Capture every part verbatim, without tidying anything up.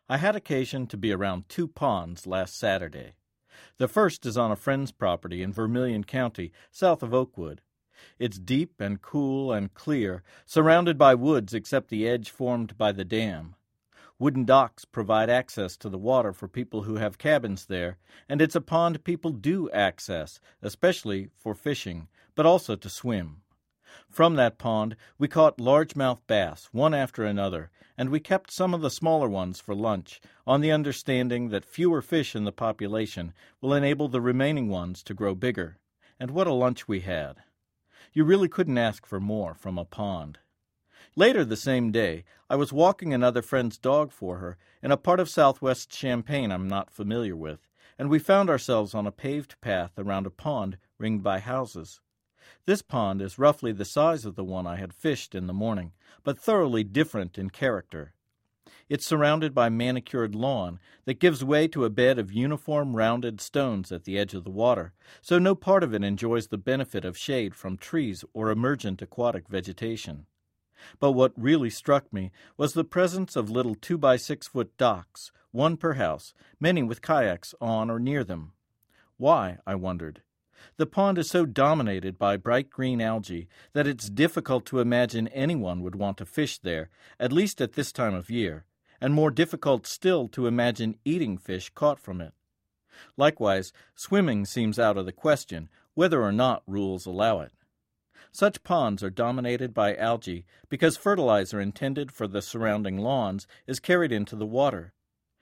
I had occasion to be around two ponds last Saturday. The first is on a friend's property in Vermilion County, south of Oakwood. It's deep and cool and clear, surrounded by woods except the edge formed by the dam. Wooden docks provide access to the water for people who have cabins there, and it's a pond people do access, especially for fishing, but also to swim. From that pond, we caught largemouth bass, one after another, and we kept some of the smaller ones for lunch, on the understanding that fewer fish in the population will enable the remaining ones to grow bigger. And what a lunch we had! You really couldn't ask for more from a pond. Later the same day, I was walking another friend's dog for her in a part of southwest Champaign I'm not familiar with, and we found ourselves on a paved path around a pond ringed by houses. This pond is roughly the size of the one I had fished in the morning, but thoroughly different in character. It's surrounded by manicured lawn that gives way to a bed of uniform rounded stones at the edge of the water, so no part of it enjoys the benefit of shade from trees or emergent aquatic vegetation. But what really struck me was the presence of little two-by-six-foot docks, one per house, many with kayaks on or near them. Why, I wondered. The pond is so dominated by bright green algae that it's difficult to imagine anyone would want to fish there, at least at this time of year, and more difficult still to imagine eating fish caught from it. Likewise, swimming seems out of the question, whether or not rules allow it. Such ponds are dominated by algae because fertilizer intended for the surrounding lawns is carried into the water.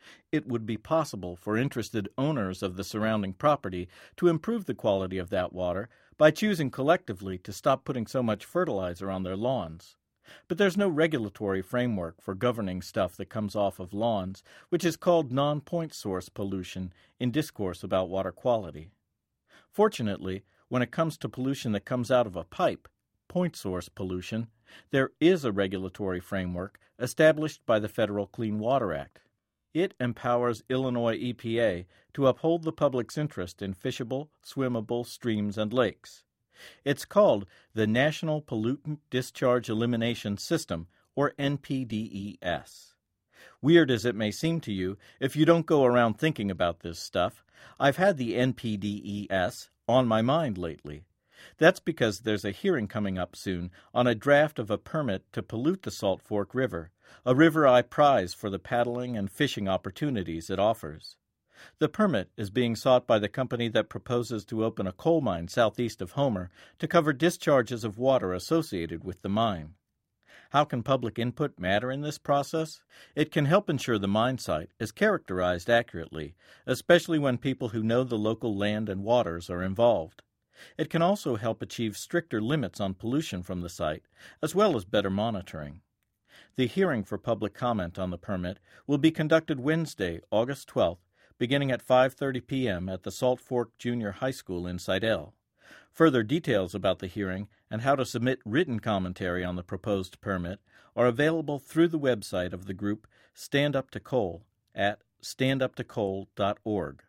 It would be possible for interested owners of the surrounding property to improve the quality of that water by choosing collectively to stop putting so much fertilizer on their lawns. But there's no regulatory framework for governing stuff that comes off of lawns, which is called non-point source pollution in discourse about water quality. Fortunately, when it comes to pollution that comes out of a pipe, point source pollution, there is a regulatory framework established by the Federal Clean Water Act. It empowers Illinois E P A to uphold the public's interest in fishable, swimmable streams and lakes. It's called the National Pollutant Discharge Elimination System, or N P D E S. Weird as it may seem to you, if you don't go around thinking about this stuff, I've had the N P D E S on my mind lately. That's because there's a hearing coming up soon on a draft of a permit to pollute the Salt Fork River, a river I prize for the paddling and fishing opportunities it offers. The permit is being sought by the company that proposes to open a coal mine southeast of Homer to cover discharges of water associated with the mine. How can public input matter in this process? It can help ensure the mine site is characterized accurately, especially when people who know the local land and waters are involved. It can also help achieve stricter limits on pollution from the site, as well as better monitoring. The hearing for public comment on the permit will be conducted Wednesday, August twelfth, beginning at five thirty p.m. at the Salt Fork Junior High School in Sidell. Further details about the hearing and how to submit written commentary on the proposed permit are available through the website of the group Stand Up to Coal at stand up to coal dot org.